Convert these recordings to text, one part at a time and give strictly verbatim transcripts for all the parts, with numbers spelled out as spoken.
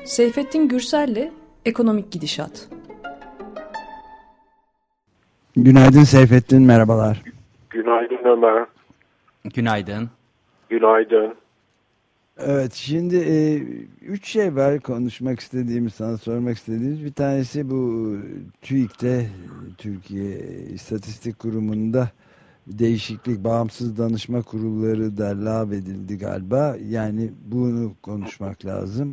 Seyfettin Gürsel'le Ekonomik Gidişat. Günaydın Seyfettin, merhabalar. Günaydın Ömer. Günaydın. Günaydın. Evet, şimdi e, üç şey var konuşmak istediğimiz, sana sormak istediğimiz. Bir tanesi bu TÜİK'te, Türkiye İstatistik Kurumu'nda değişiklik, bağımsız danışma kurulları da lağvedildi galiba. Yani bunu konuşmak lazım.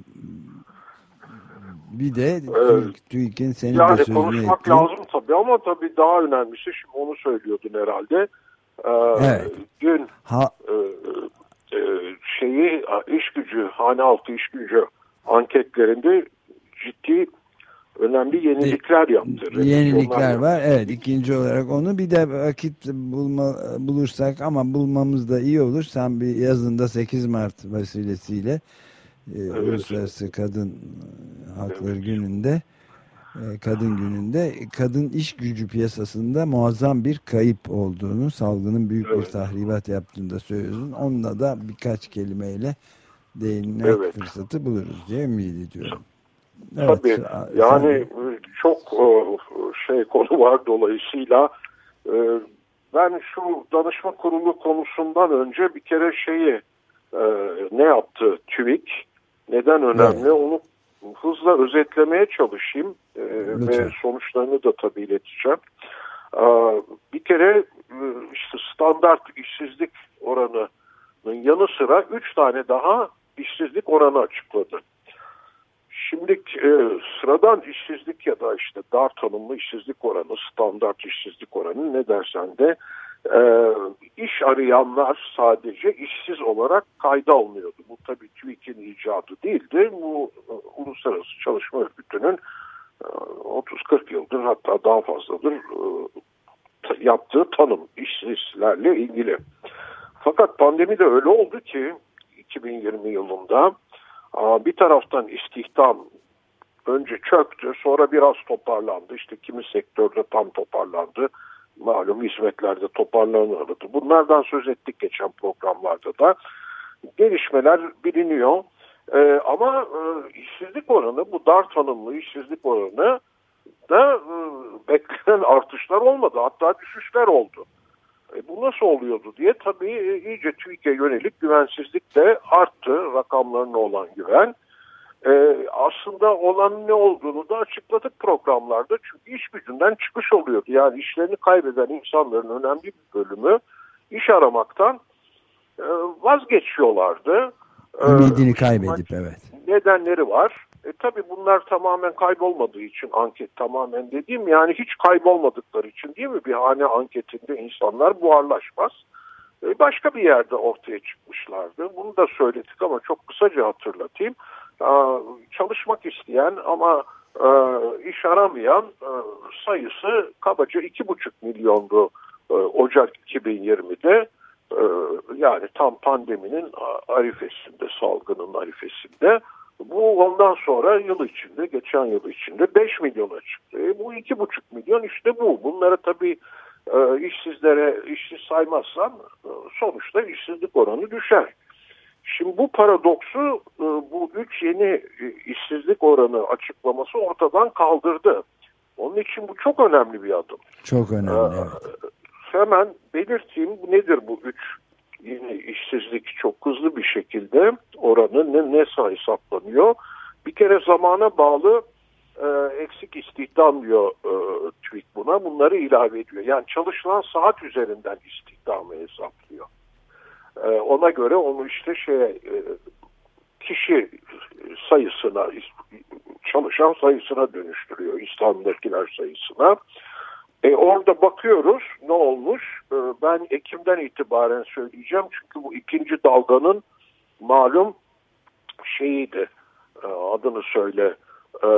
Bir de TÜİK, TÜİK'in senin yani de sözünü konuşmak ettiğin... lazım tabii ama tabii daha önemlisi, şimdi onu söylüyordun herhalde. Ee, evet. Dün ha. e, e, şeyi iş gücü, hane altı iş gücü anketlerinde ciddi önemli yenilikler yaptı. Yenilikler var. Evet, ikinci olarak onu bir de vakit bulma, bulursak ama bulmamız da iyi olur. Sen bir yazında sekiz Mart vesilesiyle evet. Uluslararası Kadın Hakları evet. Günü'nde Kadın Günü'nde kadın iş gücü piyasasında muazzam bir kayıp olduğunu, salgının büyük evet. bir tahribat yaptığını da söylüyorsun. Onunla da birkaç kelimeyle değinmek evet. fırsatı buluruz diye ümit ediyorum. Evet, tabii. Yani sen... çok şey konu var dolayısıyla ben şu danışma kurulu konusundan önce bir kere şeyi ne yaptı TÜİK, neden önemli evet. onu hızla özetlemeye çalışayım ve sonuçlarını da tabii ileteceğim. Bir kere işte standart işsizlik oranının yanı sıra üç tane daha işsizlik oranı açıkladı. Şimdi e, sıradan işsizlik ya da işte dar tanımlı işsizlik oranı, standart işsizlik oranı ne dersen de e, iş arayanlar sadece işsiz olarak kayda alınıyordu. Bu tabii TÜİK'in icadı değildi. Bu e, Uluslararası Çalışma Örgütü'nün e, otuz kırk yıldır hatta daha fazladır e, t- yaptığı tanım işsizlerle ilgili. Fakat pandemi de öyle oldu ki iki bin yirmi yılında bir taraftan istihdam önce çöktü, sonra biraz toparlandı. İşte kimi sektörde tam toparlandı. Malum hizmetlerde toparlanırdı. Bunlardan söz ettik geçen programlarda da. Gelişmeler biliniyor. Ee, ama e, işsizlik oranı, bu dar tanımlı işsizlik oranı da e, beklenen artışlar olmadı. Hatta düşüşler oldu. E, bu nasıl oluyordu diye tabii e, iyice TÜİK'e yönelik güvensizlik de arttı, rakamlarına olan güven. E, aslında olan ne olduğunu da açıkladık programlarda. Çünkü iş gücünden çıkış oluyordu. Yani işlerini kaybeden insanların önemli bir bölümü iş aramaktan e, vazgeçiyorlardı. Ümidini e, kaybedip evet. Nedenleri var. E, tabii bunlar tamamen kaybolmadığı için, anket tamamen dediğim yani hiç kaybolmadıkları için değil mi? Bir hane anketinde insanlar buharlaşmaz. E, başka bir yerde ortaya çıkmışlardı. Bunu da söyledik ama çok kısaca hatırlatayım. E, çalışmak isteyen ama e, iş aramayan e, sayısı kabaca iki buçuk milyondu e, Ocak iki bin yirmide. E, yani tam pandeminin arifesinde, salgının arifesinde. Bu ondan sonra yıl içinde, geçen yıl içinde beş milyona çıktı. E, bu iki buçuk milyon işte bu. Bunları tabii e, işsizlere, işsiz saymazsan e, sonuçta işsizlik oranı düşer. Şimdi bu paradoksu e, bu üç yeni e, işsizlik oranı açıklaması ortadan kaldırdı. Onun için bu çok önemli bir adım. Çok önemli, e, evet. Hemen belirteyim, nedir bu üç yeni işsizlik çok hızlı bir şekilde oranı ne, ne hesaplanıyor? Bir kere zamana bağlı e, eksik istihdam diyor e, TÜİK buna. Bunları ilave ediyor. Yani çalışılan saat üzerinden istihdamı hesaplıyor. E, ona göre onu işte şey e, kişi sayısına, çalışan sayısına dönüştürüyor. İstanbul'dakiler sayısına. E orada bakıyoruz ne olmuş. E, ben Ekim'den itibaren söyleyeceğim. Çünkü bu ikinci dalganın malum şeyiydi. E, adını söyle. E,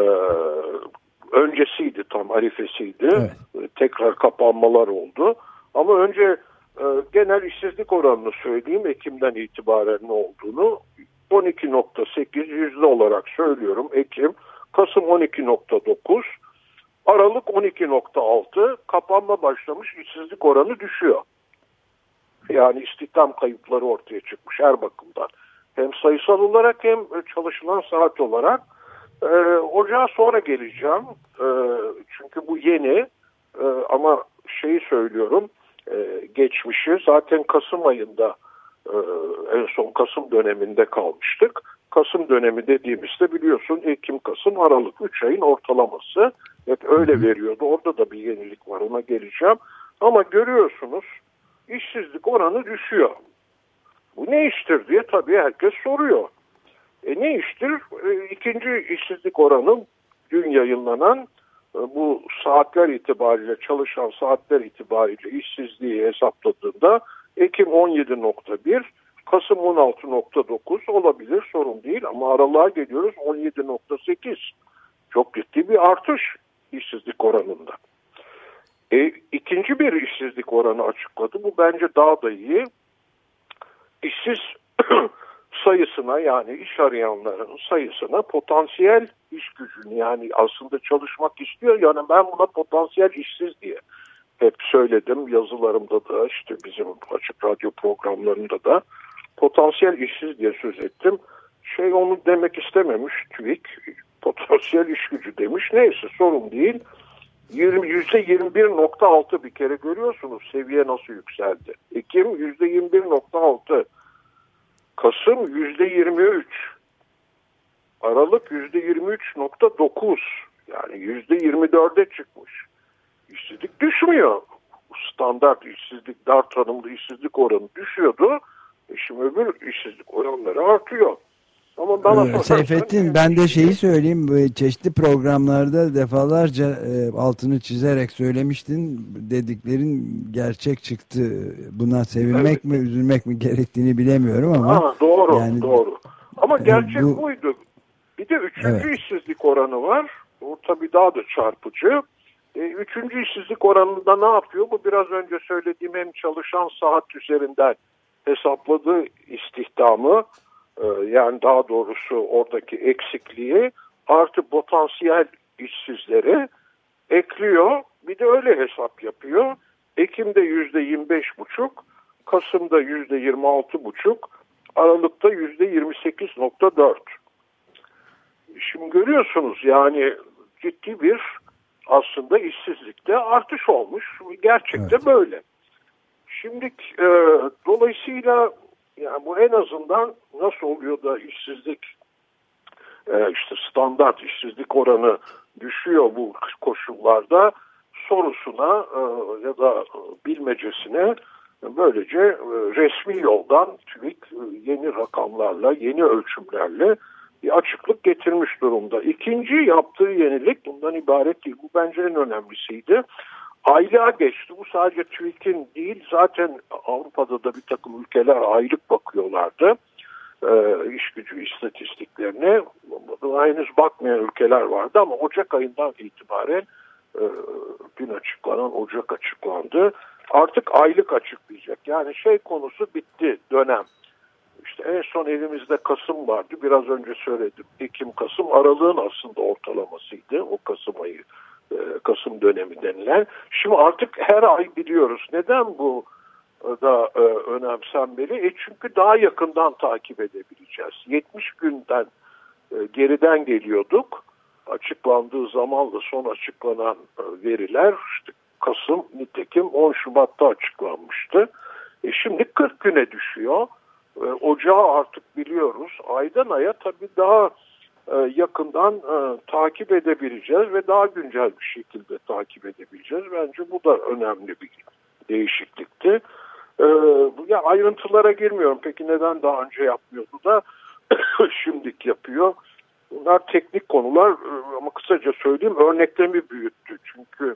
öncesiydi, tam arifesiydi. Evet. E, tekrar kapanmalar oldu. Ama önce e, genel işsizlik oranını söyleyeyim. Ekim'den itibaren ne olduğunu. on iki nokta sekiz yüzde olarak söylüyorum. Ekim, Kasım on iki nokta dokuz. Aralık on iki nokta altı, kapanma başlamış, işsizlik oranı düşüyor. Yani istihdam kayıpları ortaya çıkmış her bakımdan. Hem sayısal olarak hem çalışılan saat olarak. E, Ocağa sonra geleceğim. E, çünkü bu yeni e, ama şeyi söylüyorum. E, geçmişi zaten Kasım ayında e, en son Kasım döneminde kalmıştık. Kasım dönemi dediğimizde biliyorsun Ekim, Kasım, Aralık üç ayın ortalaması. Hep öyle veriyordu. Orada da bir yenilik var, ona geleceğim. Ama görüyorsunuz işsizlik oranı düşüyor. Bu ne iştir diye tabii herkes soruyor. E ne iştir? E, ikinci işsizlik oranı dün yayınlanan e, bu saatler itibariyle, çalışan saatler itibariyle işsizliği hesapladığında Ekim on yedi nokta bir, Kasım on altı nokta dokuz olabilir, sorun değil, ama aralığa geliyoruz on yedi nokta sekiz. Çok ciddi bir artış işsizlik oranında. E, ikinci bir işsizlik oranı açıkladı. Bu bence daha da iyi. İşsiz sayısına, yani iş arayanların sayısına potansiyel iş gücünü, yani aslında çalışmak istiyor, yani ben buna potansiyel işsiz diye hep söyledim, yazılarımda da işte bizim açık radyo programlarında da potansiyel işsiz diye söz ettim. Şey, onu demek istememiş TÜİK, potansiyel iş gücü demiş. Neyse, sorun değil. yüzde yirmi bir nokta altı, bir kere görüyorsunuz seviye nasıl yükseldi. Ekim yüzde yirmi bir nokta altı, Kasım yüzde yirmi üç, Aralık yüzde yirmi üç nokta dokuz, yani yüzde yirmi dörde çıkmış. İşsizlik düşmüyor. Standart işsizlik, dar tanımlı işsizlik oranı düşüyordu. E şimdi öbür işsizlik oranları artıyor. Ama bana ee, Seyfettin, ben de şeyi söyleyeyim, böyle çeşitli programlarda defalarca e, altını çizerek söylemiştin, dediklerin gerçek çıktı. Buna sevinmek evet. mi üzülmek mi gerektiğini bilemiyorum ama ha, doğru yani, doğru ama gerçek bu, buydu. Bir de üçüncü evet. işsizlik oranı var, o tabii daha da çarpıcı. e, üçüncü işsizlik oranında ne yapıyor? Bu biraz önce söylediğim, hem çalışan saat üzerinden hesapladığı istihdamı, yani daha doğrusu oradaki eksikliği artı potansiyel işsizleri ekliyor. Bir de öyle hesap yapıyor. Ekim'de yüzde yirmi beş buçuk, Kasım'da yüzde yirmi altı buçuk, Aralık'ta yüzde yirmi sekiz nokta dört. Şimdi görüyorsunuz, yani ciddi bir aslında işsizlikte artış olmuş. Gerçekte evet. Böyle. Şimdi e, dolayısıyla yani bu en azından nasıl oluyor da işsizlik, e, işte standart işsizlik oranı düşüyor bu koşullarda sorusuna e, ya da bilmecesine böylece e, resmi yoldan TÜİK e, yeni rakamlarla, yeni ölçümlerle bir açıklık getirmiş durumda. İkinci yaptığı yenilik bundan ibaret değil. Bu bence en önemlisiydi. Aylığa geçti. Bu sadece TÜİK'in değil, zaten Avrupa'da da bir takım ülkeler aylık bakıyorlardı e, iş gücü istatistiklerine. Henüz bakmayan ülkeler vardı ama Ocak ayından itibaren e, dün açıklanan Ocak açıklandı. Artık aylık açıklayacak. Yani şey konusu bitti, dönem. İşte en son elimizde Kasım vardı. Biraz önce söyledim. Ekim, Kasım, Aralık'ın aslında ortalamasıydı. O Kasım ayı, Kasım dönemi denilen. Şimdi artık her ay biliyoruz. Neden bu da e, önemsenmeli? E çünkü daha yakından takip edebileceğiz. yetmiş günden e, geriden geliyorduk. Açıklandığı zamanla son açıklanan e, veriler işte Kasım, nitekim on Şubat'ta açıklanmıştı. E şimdi kırk güne düşüyor. E, Ocağı artık biliyoruz. Aydan aya tabii daha yakından e, takip edebileceğiz ve daha güncel bir şekilde takip edebileceğiz. Bence bu da önemli bir değişiklikti. E, ya ayrıntılara girmiyorum. Peki neden daha önce yapmıyordu da şimdiki yapıyor? Bunlar teknik konular e, ama kısaca söyleyeyim, örneklemi büyüttü. Çünkü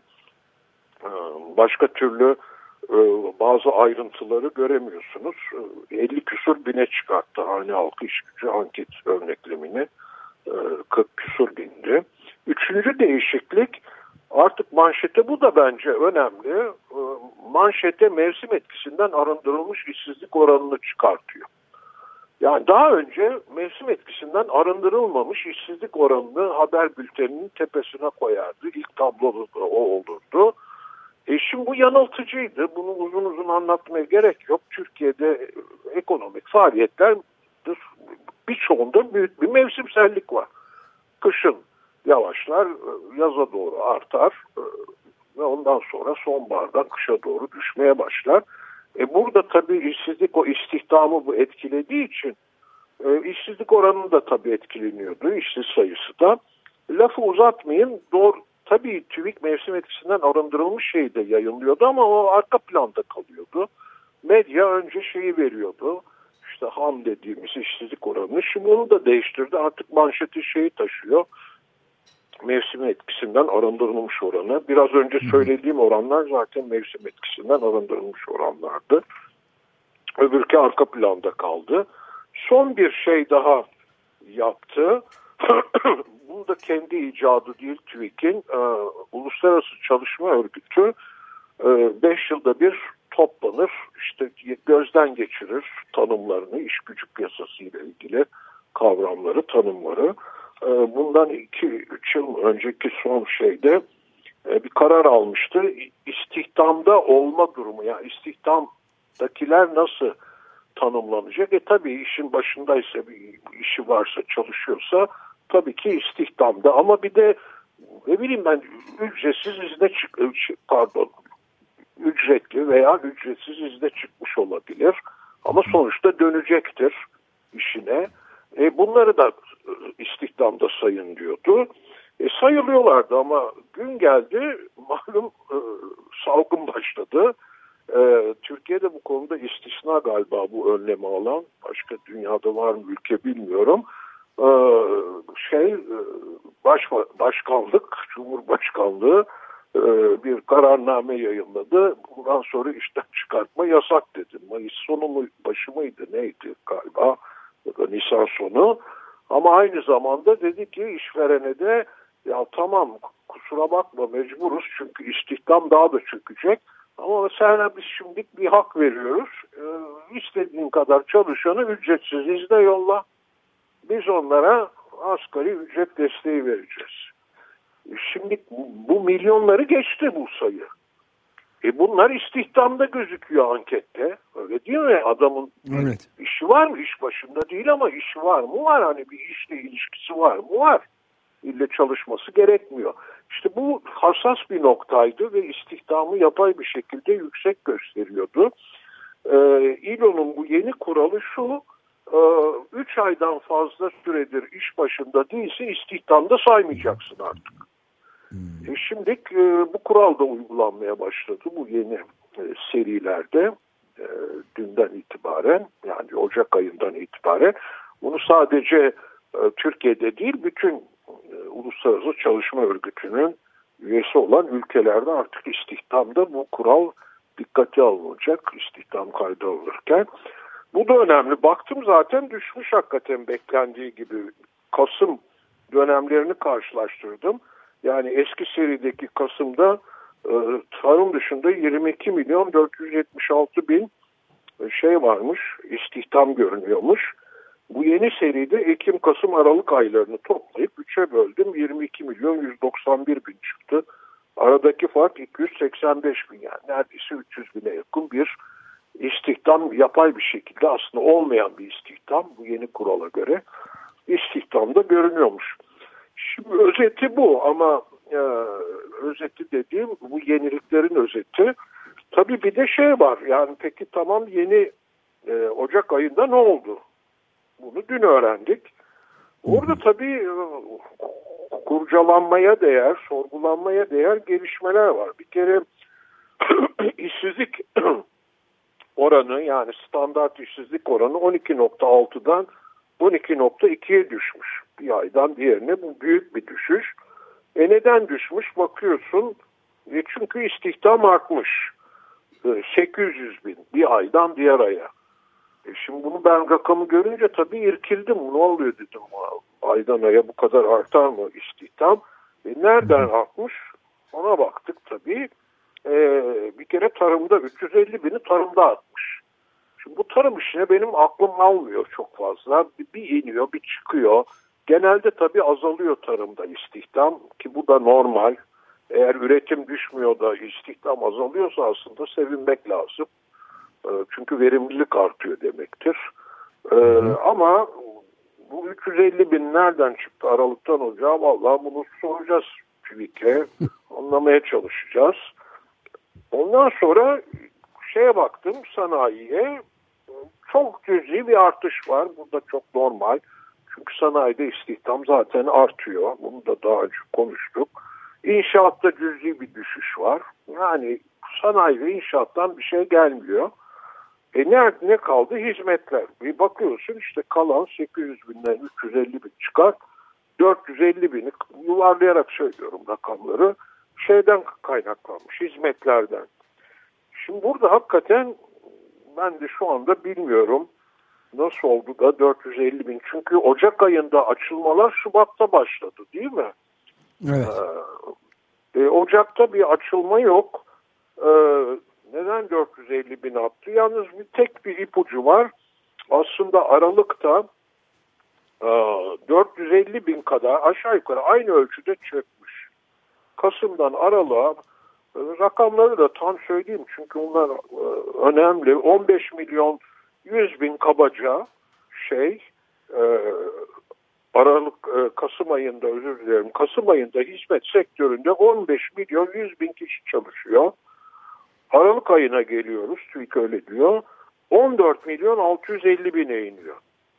e, başka türlü e, bazı ayrıntıları göremiyorsunuz. E, elli küsur bine çıkarttı hane halkı iş gücü anket örneklemini. kırk küsur bindi. Üçüncü değişiklik, artık manşete, bu da bence önemli. Manşete mevsim etkisinden arındırılmış işsizlik oranını çıkartıyor. Yani daha önce mevsim etkisinden arındırılmamış işsizlik oranını haber bülteninin tepesine koyardı. İlk tabloda da o olurdu. E şimdi bu yanıltıcıydı. Bunu uzun uzun anlatmaya gerek yok. Türkiye'de ekonomik faaliyetler birçoğunda büyük bir mevsimsellik var. kışın yavaşlar, yaza doğru artar ve ondan sonra sonbahardan kışa doğru düşmeye başlar. E burada tabii işsizlik o istihdamı bu etkilediği için e, işsizlik oranı da tabii etkileniyordu, işsiz sayısı da. Lafı uzatmayayım, doğru, tabii TÜİK mevsim etkisinden arındırılmış şey de yayınlıyordu ama o arka planda kalıyordu. Medya önce şeyi veriyordu, işte ham dediğimiz işsizlik oranını, şimdi onu da değiştirdi, artık manşeti şeyi taşıyor. Mevsim etkisinden arındırılmış oranı. Biraz önce söylediğim oranlar zaten mevsim etkisinden arındırılmış oranlardı. Öbürkü arka planda kaldı. Son bir şey daha yaptı. Bu da kendi icadı değil TÜİK'in. Ee, Uluslararası Çalışma Örgütü beş e, yılda bir toplanır. İşte gözden geçirir tanımlarını, iş gücü piyasası ile ilgili kavramları, tanımları. Bundan iki üç yıl önceki son şeyde bir karar almıştı. İstihdamda olma durumu, yani istihdamdakiler nasıl tanımlanacak? E tabii işin başındaysa, bir işi varsa, çalışıyorsa tabii ki istihdamda, ama bir de ne bileyim ben ücretsiz izne çık pardon ücretli veya ücretsiz izne çıkmış olabilir ama sonuçta dönecektir işine. E bunları da istihdamda sayın diyordu. E sayılıyorlardı ama gün geldi, malum e, salgın başladı. E, Türkiye'de bu konuda istisna galiba bu önlemi alan. Başka dünyada var mı ülke bilmiyorum. E, şey e, baş, başkanlık, Cumhurbaşkanlığı e, bir kararname yayınladı. Bundan sonra işten çıkartma yasak dedi. Mayıs sonu mu, başı mıydı neydi galiba? Ya da Nisan sonu. Ama aynı zamanda dedi ki işverene de ya tamam kusura bakma mecburuz çünkü istihdam daha da çökecek. Ama sana biz şimdilik bir hak veriyoruz. Ee, istediğin kadar çalışanı ücretsiz izne yolla. Biz onlara asgari ücret desteği vereceğiz. Şimdi bu milyonları geçti bu sayı. E bunlar istihdamda gözüküyor ankette. Öyle değil mi? Adamın evet. işi var mı? İş başında değil ama işi var mı? Var. Hani bir işle ilişkisi var mı? Var. İlle çalışması gerekmiyor. İşte bu hassas bir noktaydı ve istihdamı yapay bir şekilde yüksek gösteriyordu. Ee, İ L O'nun bu yeni kuralı şu, üç aydan fazla süredir iş başında değilse istihdamda saymayacaksın artık. E şimdi e, bu kural da uygulanmaya başladı bu yeni e, serilerde e, dünden itibaren, yani Ocak ayından itibaren. Bunu sadece e, Türkiye'de değil bütün e, Uluslararası Çalışma Örgütü'nün üyesi olan ülkelerde artık istihdamda bu kural dikkate alınacak, istihdam kaydı alınırken. Bu da önemli. Baktım zaten düşmüş hakikaten beklendiği gibi. Kasım dönemlerini karşılaştırdım. Yani eski serideki Kasım'da e, tarım dışında yirmi iki milyon dört yüz yetmiş altı bin şey varmış, istihdam görünüyormuş. Bu yeni seride Ekim, Kasım, Aralık aylarını toplayıp üçe böldüm. yirmi iki milyon yüz doksan bir bin çıktı. Aradaki fark iki yüz seksen beş bin, yani neredeyse üç yüz bine yakın bir istihdam, yapay bir şekilde aslında olmayan bir istihdam bu yeni kurala göre istihdamda görünüyormuş. Şimdi özeti bu ama e, özeti dediğim bu yeniliklerin özeti. Tabii bir de şey var, yani peki tamam yeni e, Ocak ayında ne oldu? Bunu dün öğrendik. Orada tabii e, kurcalanmaya değer, sorgulanmaya değer gelişmeler var. Bir kere işsizlik oranı, yani standart işsizlik oranı on iki nokta altıdan on iki nokta ikiye düşmüş. Bir aydan diğerine bu büyük bir düşüş. E neden düşmüş? Bakıyorsun e çünkü istihdam artmış. E sekiz yüz bin bir aydan diğer aya. E şimdi bunu ben rakamı görünce tabii irkildim. Ne oluyor dedim. Aydan aya bu kadar artar mı istihdam? E nereden artmış? Ona baktık tabii. E, bir kere tarımda üç yüz elli bini tarımda artmış. Şimdi bu tarım işine benim aklım almıyor çok fazla. Bir, bir iniyor, bir çıkıyor. Genelde tabii azalıyor tarımda istihdam ki bu da normal. Eğer üretim düşmüyor da istihdam azalıyorsa aslında sevinmek lazım. E, çünkü verimlilik artıyor demektir. E, ama bu üç yüz elli bin nereden çıktı Aralık'tan Ocağa? Vallahi bunu soracağız TÜİK'e, anlamaya çalışacağız. Ondan sonra şeye baktım, sanayiye çok cüzi bir artış var. Bu da çok normal. Çünkü sanayide istihdam zaten artıyor. Bunu da daha önce konuştuk. İnşaatta cüzi bir düşüş var. Yani sanayi ve inşaattan bir şey gelmiyor. E nerede ne kaldı? Hizmetler. Bir bakıyorsun işte kalan sekiz yüz binden üç yüz elli bin çıkar. dört yüz elli bini yuvarlayarak söylüyorum rakamları. Şeyden kaynaklanmış, hizmetlerden. Şimdi burada hakikaten ben de şu anda bilmiyorum nasıl oldu da dört yüz elli bin. Çünkü Ocak ayında açılmalar Şubat'ta başladı değil mi? Evet. Ee, e, Ocak'ta bir açılma yok. Ee, neden dört yüz elli bin attı? Yalnız bir tek bir ipucu var. Aslında Aralık'ta e, dört yüz elli bin kadar aşağı yukarı aynı ölçüde çökmüş. Kasım'dan Aralık'a rakamları da tam söyleyeyim çünkü onlar e, önemli. on beş milyon yüz bin kabaca şey e, Aralık e, Kasım ayında özür dilerim. Kasım ayında hizmet sektöründe on beş milyon yüz bin kişi çalışıyor. Aralık ayına geliyoruz. TÜİK öyle diyor. on dört milyon altı yüz elli bine iniyor.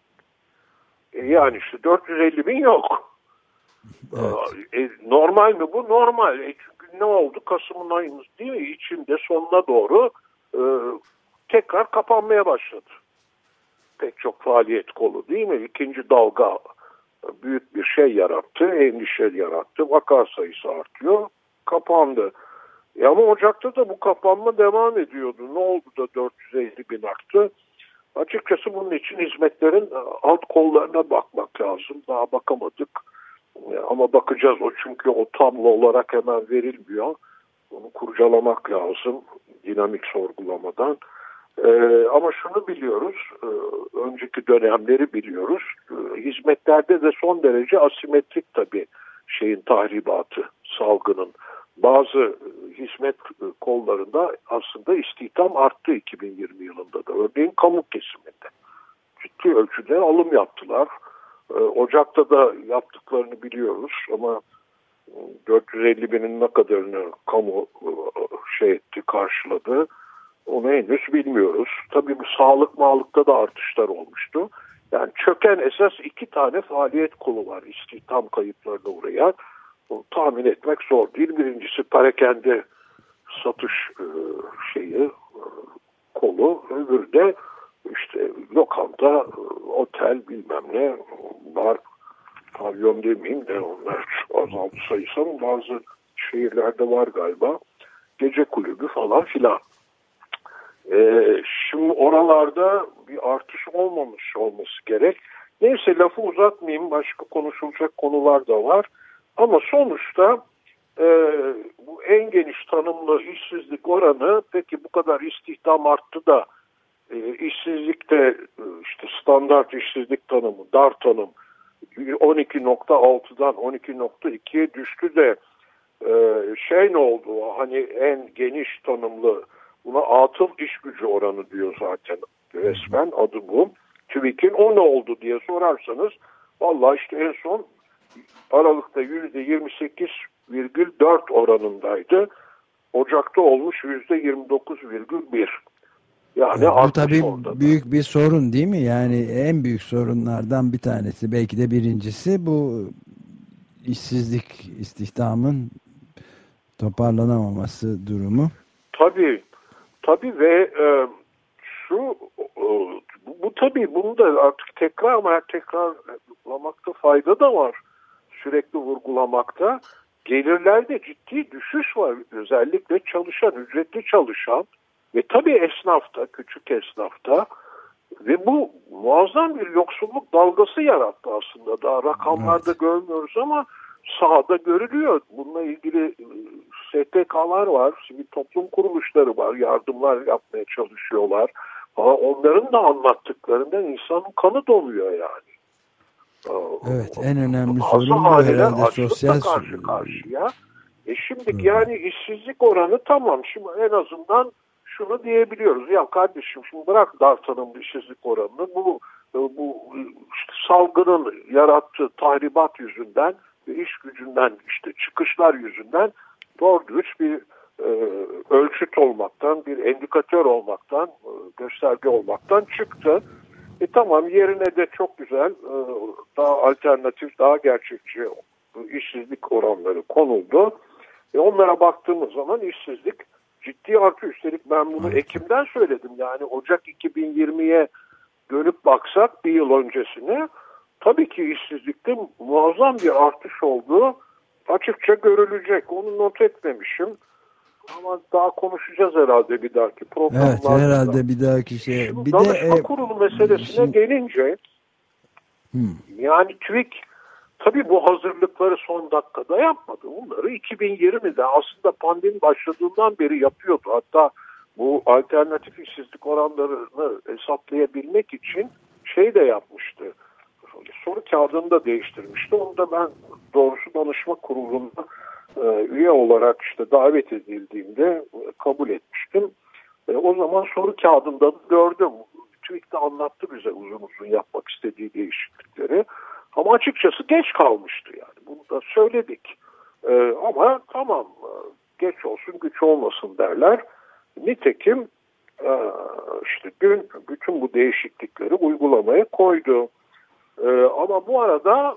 E, yani işte dört yüz elli bin yok. Evet. E, normal mi bu? Normal. E, çünkü ne oldu? Kasım'ın ayımız değil mi? İçinde sonuna doğru e, tekrar kapanmaya başladı. Pek çok faaliyet kolu değil mi? İkinci dalga büyük bir şey yarattı, endişe yarattı. Vaka sayısı artıyor. Kapandı. E ama Ocak'ta da bu kapanma devam ediyordu. Ne oldu da dört yüz elli bin arttı? Açıkçası bunun için hizmetlerin alt kollarına bakmak lazım. Daha bakamadık. Ama bakacağız o çünkü o tablo olarak hemen verilmiyor. Onu kurcalamak lazım dinamik sorgulamadan. Ee, ama şunu biliyoruz, e, önceki dönemleri biliyoruz. E, hizmetlerde de son derece asimetrik tabii şeyin tahribatı, salgının. Bazı hizmet kollarında aslında istihdam arttı iki bin yirmi yılında da. Örneğin kamu kesiminde. Ciddi ölçüde alım yaptılar. Ocak'ta da yaptıklarını biliyoruz ama dört yüz elli binin ne kadarını kamu şey etti, karşıladı onu henüz bilmiyoruz. Tabii bu sağlık mağlıkta da artışlar olmuştu. Yani çöken esas iki tane faaliyet kolu var istihdam kayıplarına uğrayan. Onu tahmin etmek zor değil. Birincisi perakende satış şeyi kolu, öbürü de İşte lokanta, otel bilmem ne, bar, pavyon demeyeyim de onlar azaldı sayısı ama bazı şehirlerde var galiba. Gece kulübü falan filan. Ee, şimdi oralarda bir artış olmamış olması gerek. Neyse lafı uzatmayayım. Başka konuşulacak konular da var. Ama sonuçta e, bu en geniş tanımlı işsizlik oranı peki bu kadar istihdam arttı da E, işsizlikte işte standart işsizlik tanımı, dar tanım on iki nokta altıdan on iki nokta ikiye düştü de e, şey ne oldu? Hani en geniş tanımlı buna atıl iş gücü oranı diyor zaten resmen adı bu. TÜİK'in o ne oldu diye sorarsanız vallahi işte en son Aralık'ta yüzde yirmi sekiz virgül dört oranındaydı. Ocak'ta olmuş yüzde yirmi dokuz virgül bir. Yani bu tabii büyük bir sorun değil mi? Yani en büyük sorunlardan bir tanesi, belki de birincisi bu işsizlik, istihdamın toparlanamaması durumu. Tabii, tabii ve e, şu e, bu, bu tabii bunu da artık tekrar ama tekrarlamakta fayda da var. Sürekli vurgulamakta. Gelirlerde ciddi düşüş var. Özellikle çalışan, ücretli çalışan. Ve tabii esnafta, küçük esnafta ve bu muazzam bir yoksulluk dalgası yarattı aslında. Daha rakamlarda evet. görmüyoruz ama sahada görülüyor. Bununla ilgili S T K'lar var, sivil toplum kuruluşları var, yardımlar yapmaya çalışıyorlar. Ama onların da anlattıklarından insanın kanı donuyor yani. Evet, en önemli sorun bu herhalde sosyal karşı karşıya. E şimdi evet. yani işsizlik oranı tamam. Şimdi en azından şunu diyebiliyoruz. Ya kardeşim şimdi bırak dar tanımlı işsizlik oranını. Bu bu işte salgının yarattığı tahribat yüzünden ve iş gücünden işte çıkışlar yüzünden doğru dürüst bir e, ölçüt olmaktan, bir endikatör olmaktan, e, gösterge olmaktan çıktı. E tamam, yerine de çok güzel, e, daha alternatif, daha gerçekçi işsizlik oranları konuldu. E onlara baktığımız zaman işsizlik ciddi artıyor. Üstelik ben bunu Ekim'den söyledim. Yani Ocak iki bin yirmiye dönüp baksak bir yıl öncesine, tabii ki işsizlikte muazzam bir artış olduğu açıkça görülecek. Onu not etmemişim. Ama daha konuşacağız herhalde bir dahaki programlarda. Evet, herhalde bir dahaki şey. Şimdi bir danışma de kurulu meselesine şimdi, gelince hmm. yani TÜİK tabii bu hazırlıkları son dakikada yapmadı. Bunları iki bin yirmide aslında pandemi başladığından beri yapıyordu. Hatta bu alternatif işsizlik oranlarını hesaplayabilmek için şey de yapmıştı. Soru kağıdını da değiştirmişti. Onu da ben doğrusu danışma kurulunda e, üye olarak işte davet edildiğimde kabul etmiştim. E, o zaman soru kağıdında gördüm. TÜİK de anlattı bize uzun uzun yapmak istediği değişiklikleri. Ama açıkçası geç kalmıştı yani. Bunu da söyledik. E, ama tamam, geç olsun güç olmasın derler. Nitekim e, işte dün bütün bu değişiklikleri uygulamaya koydu. Ee, ama bu arada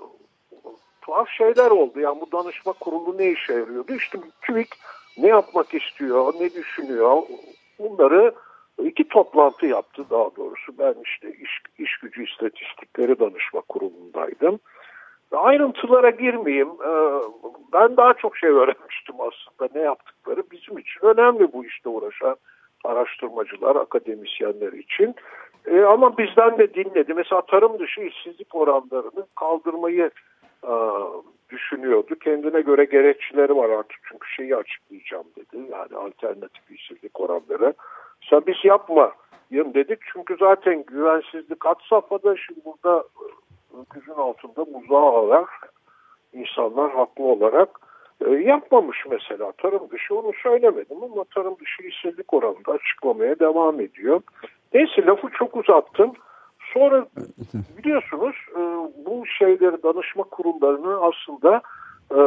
tuhaf şeyler oldu. Yani bu danışma kurulu ne işe yarıyordu? İşte TÜİK ne yapmak istiyor, ne düşünüyor? Bunları iki toplantı yaptı daha doğrusu. Ben işte iş, iş gücü istatistikleri danışma kurulundaydım. Ayrıntılara girmeyeyim. Ee, ben daha çok şey öğrenmiştim aslında. Ne yaptıkları bizim için önemli, bu işte uğraşan araştırmacılar, akademisyenler için. Ee, ama bizden de dinledi. Mesela tarım dışı işsizlik oranlarını kaldırmayı e, düşünüyordu. Kendine göre gerekçeleri var artık. Çünkü şeyi açıklayacağım dedi. Yani alternatif işsizlik oranları. Sen biz yapmayın dedik. Çünkü zaten güvensizlik had safhada. Şimdi burada öküzün altında buzağı alarak insanlar haklı olarak e, yapmamış mesela. Tarım dışı, onu söylemedim ama tarım dışı işsizlik oranını da açıklamaya devam ediyor. Neyse, lafı çok uzattım. Sonra biliyorsunuz e, bu şeyleri, danışma kurullarını aslında e,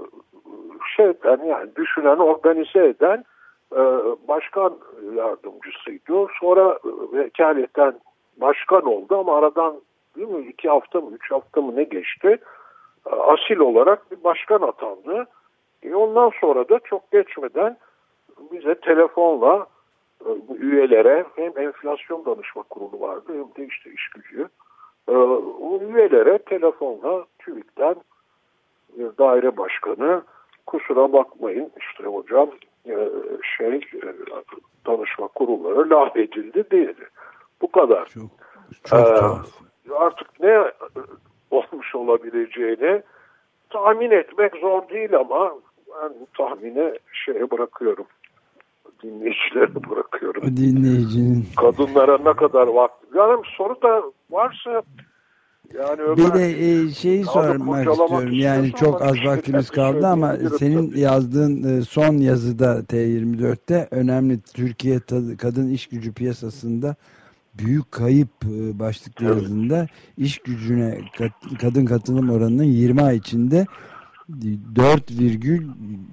şeyden yani düşünen, organize eden e, başkan yardımcısıydı. Sonra e, vekaleten başkan oldu ama aradan değil mi, iki hafta mı üç hafta mı ne geçti? E, asil olarak bir başkan atandı. E, ondan sonra da çok geçmeden bize telefonla bu üyelere, hem enflasyon danışma kurulu vardı hem de işte iş gücü, o üyelere telefonla TÜİK'ten daire başkanı, kusura bakmayın işte hocam şey danışma kurulları lağvedildi dedi. Bu kadar. Çok, çok ee, artık ne olmuş olabileceğini tahmin etmek zor değil ama ben tahmini şeye bırakıyorum. Dinleyicilere bırakıyorum. Dinleyicinin. Kadınlara ne kadar vakti. Yani soru da varsa yani Ömer, bir de e, şeyi sormak istiyorum. Yani çok az vaktimiz kaldı ama senin tabii. yazdığın e, son yazıda T yirmi dörtte önemli, Türkiye kadın iş gücü piyasasında büyük kayıp e, başlıklı evet. yazında iş gücüne kat, kadın katılım oranının yirmi ay içinde dört virgül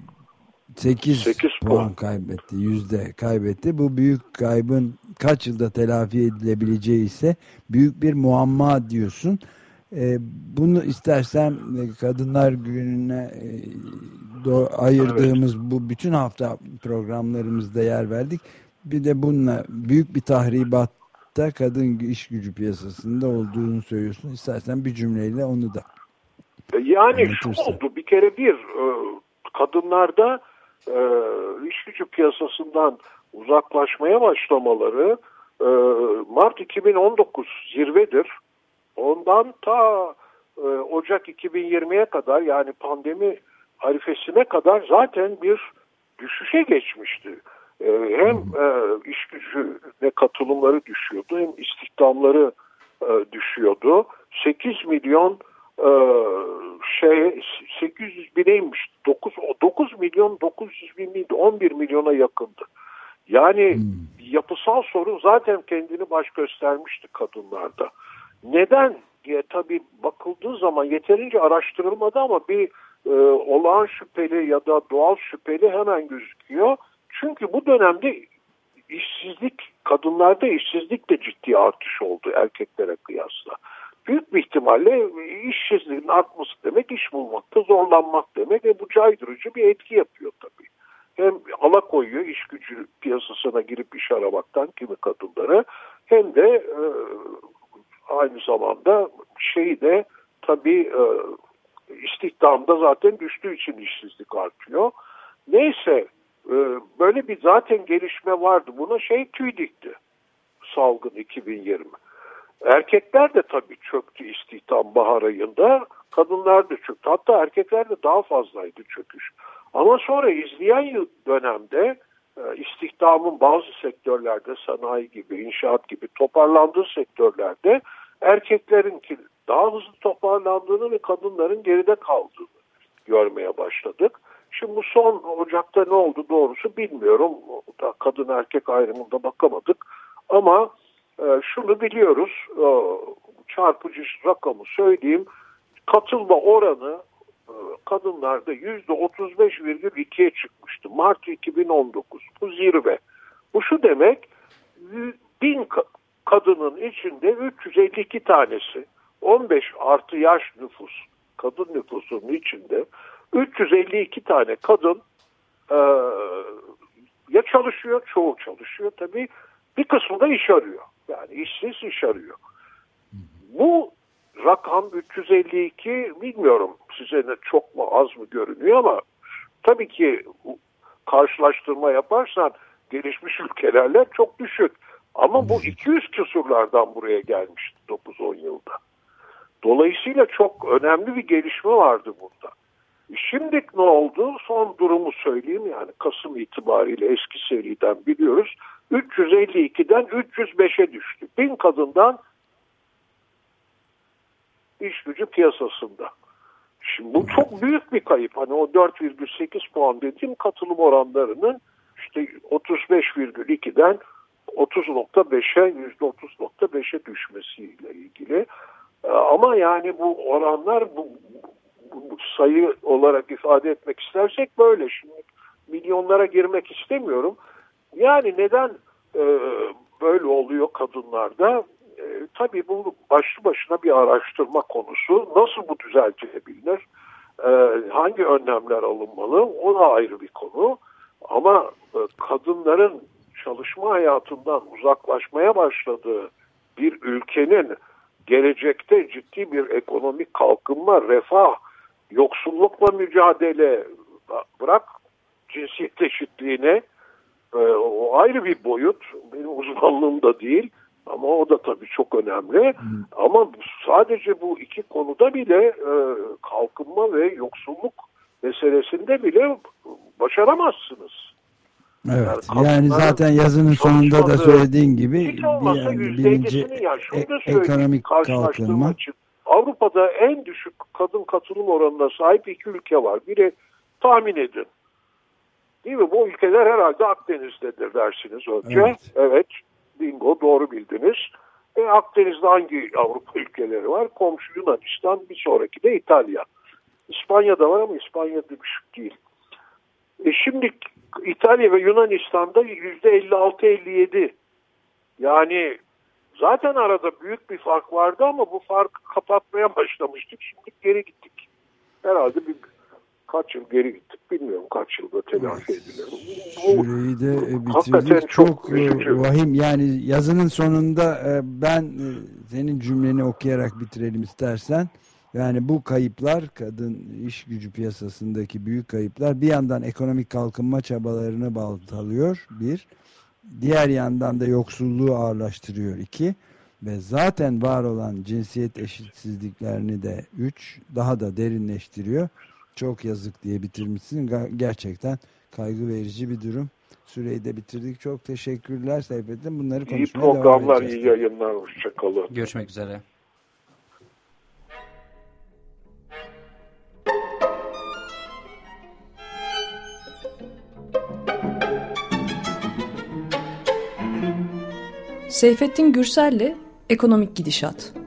sekiz puan kaybetti. Yüzde kaybetti. Bu büyük kaybın kaç yılda telafi edilebileceği ise büyük bir muamma diyorsun. Ee, bunu istersen Kadınlar Günü'ne e, ayırdığımız evet. bu bütün hafta programlarımızda yer verdik. Bir de bununla büyük bir tahribatta kadın iş gücü piyasasında olduğunu söylüyorsun. İstersen bir cümleyle onu da yani şu oldu. Bir kere bir kadınlarda Ee, iş gücü piyasasından uzaklaşmaya başlamaları e, Mart iki bin on dokuz zirvedir. Ondan ta e, Ocak iki bin yirmiye kadar, yani pandemi arifesine kadar zaten bir düşüşe geçmişti. E, hem e, iş gücüne katılımları düşüyordu, hem istihdamları e, düşüyordu. sekiz milyon Ee, şey sekiz yüz bineymiş. dokuz, dokuz milyon dokuz yüz bin miydi? on bir milyona yakındı. Yani hmm. yapısal sorun zaten kendini baş göstermişti kadınlarda. Neden diye tabii bakıldığı zaman yeterince araştırılmadı ama bir e, olağan şüpheli ya da doğal şüpheli hemen gözüküyor. Çünkü bu dönemde işsizlik, kadınlarda işsizlik de ciddi artış oldu erkeklere kıyasla. Büyük bir ihtimalle işsizliğin artması demek iş bulmakta zorlanmak demek ve bu caydırıcı bir etki yapıyor tabii. Hem alakoyuyor iş gücü piyasasına girip iş aramaktan kimi kadınları, hem de e, aynı zamanda şeyi de tabii e, istihdamda zaten düştüğü için işsizlik artıyor. Neyse e, böyle bir zaten gelişme vardı. Buna şey tüy dikti salgın iki bin yirmi. Erkekler de tabii çöktü istihdam bahar ayında. Kadınlar da çöktü. Hatta erkeklerde daha fazlaydı çöküş. Ama sonra izleyen dönemde e, istihdamın bazı sektörlerde, sanayi gibi, inşaat gibi toparlandığı sektörlerde erkeklerinki daha hızlı toparlandığını ve kadınların geride kaldığını görmeye başladık. Şimdi bu son Ocak'ta ne oldu doğrusu bilmiyorum. Kadın erkek ayrımında bakamadık. Ama e, şunu biliyoruz, e, çarpıcı rakamı söyleyeyim. Katılma oranı e, kadınlarda yüzde otuz beş virgül ikiye çıkmıştı. Mart iki bin on dokuz. Bu zirve. Bu şu demek, bin kadının içinde üç yüz elli iki tanesi, on beş artı yaş nüfus, kadın nüfusunun içinde üç yüz elli iki tane kadın e, ya çalışıyor, çoğu çalışıyor tabii, bir kısmı da iş arıyor. Yani işsiz iş arıyor. Bu rakam üç yüz elli iki, bilmiyorum size ne çok mu az mı görünüyor ama tabii ki karşılaştırma yaparsan gelişmiş ülkelerle çok düşük. Ama bu iki yüz küsurlardan buraya gelmişti dokuz on yılda. Dolayısıyla çok önemli bir gelişme vardı burada. Şimdi ne oldu? Son durumu söyleyeyim, yani Kasım itibariyle eski seriden biliyoruz. üç yüz elli ikiden üç yüz beşe düştü. Bin kadından iş gücü piyasasında. Şimdi bu çok büyük bir kayıp. Hani o dört virgül sekiz puan dediğim katılım oranlarının işte otuz beş virgül ikiden otuz nokta beşe, yüzde otuz nokta beşe düşmesiyle ilgili. Ama yani bu oranlar, bu, bu sayı olarak ifade etmek istersek böyle. Şimdi milyonlara girmek istemiyorum. Yani neden e, böyle oluyor kadınlarda? E, tabii bu başlı başına bir araştırma konusu. Nasıl bu düzeltilebilir? E, hangi önlemler alınmalı? O da ayrı bir konu. Ama e, kadınların çalışma hayatından uzaklaşmaya başladığı bir ülkenin gelecekte ciddi bir ekonomik kalkınma, refah, yoksullukla mücadele, bırak cinsiyet eşitliğine, e, o ayrı bir boyut. Benim uzmanlığım da değil ama o da tabii çok önemli. Hmm. Ama sadece bu iki konuda bile e, kalkınma ve yoksulluk meselesinde bile başaramazsınız. Evet, yani, yani zaten yazının sonunda da söylediğin gibi hiç olmazsa yani birinci yani e- ekonomik kalkınma. Için, Avrupa'da en düşük kadın katılım oranına sahip iki ülke var. Biri tahmin edin. Değil mi? Bu ülkeler herhalde Akdeniz'dedir dersiniz önce. Evet. Evet. Bingo, doğru bildiniz. E, Akdeniz'de hangi Avrupa ülkeleri var? Komşu Yunanistan, bir sonraki de İtalya. İspanya'da var ama İspanya'da düşük değil. E şimdi İtalya ve Yunanistan'da yüzde elli altı elli yedi. Yani zaten arada büyük bir fark vardı ama bu farkı kapatmaya başlamıştık. Şimdi geri gittik. Herhalde bir kaç yıl geri gittik bilmiyorum, kaç yılda telafi edilir. Süreyi de bitirdik. Çok, çok vahim. Yani yazının sonunda ben senin cümleni okuyarak bitirelim istersen. Yani bu kayıplar, kadın iş gücü piyasasındaki büyük kayıplar bir yandan ekonomik kalkınma çabalarını baltalıyor, bir. Diğer yandan da yoksulluğu ağırlaştırıyor, iki. Ve zaten var olan cinsiyet eşitsizliklerini de, üç. Daha da derinleştiriyor. Çok yazık diye bitirmişsin. Gerçekten kaygı verici bir durum. Süreyi de bitirdik. Çok teşekkürler Seyfettin. Bunları konuşmaya devam edeceğiz. İyi programlar, iyi yayınlar. Hoşçakalın. Görüşmek üzere. Seyfettin Gürsel'le Ekonomik Gidişat.